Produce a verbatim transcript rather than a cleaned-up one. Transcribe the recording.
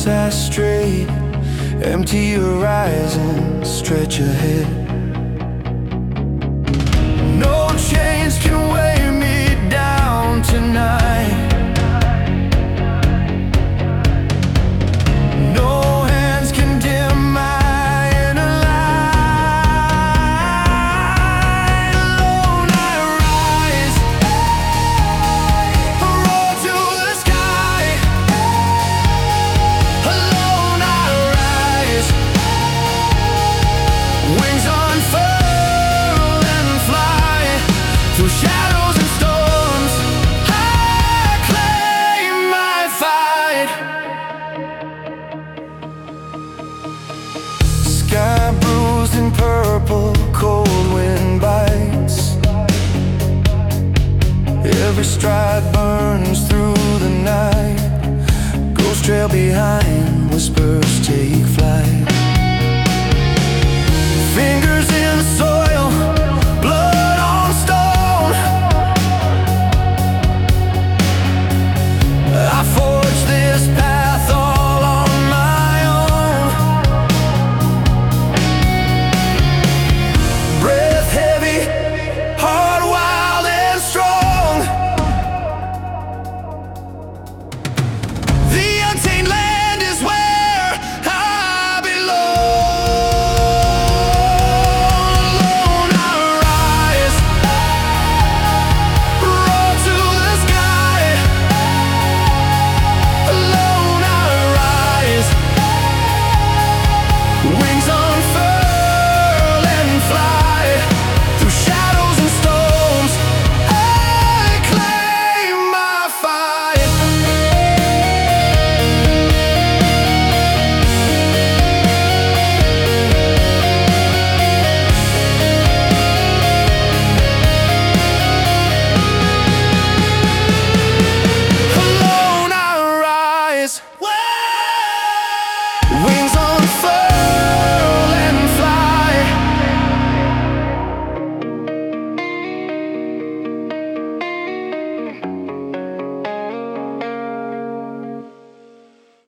paths I strayed, empty horizons stretch ahead. No chains can weigh me down tonight. No hands can dim my inner light. Alone I rise, a roar to the sky. Alone I rise, wings unfurl and fly through shadows and storms. I claim my fight. Sky bruised in purple, cold wind bites. Every stride burns through the night. Ghost trail behind, whispers take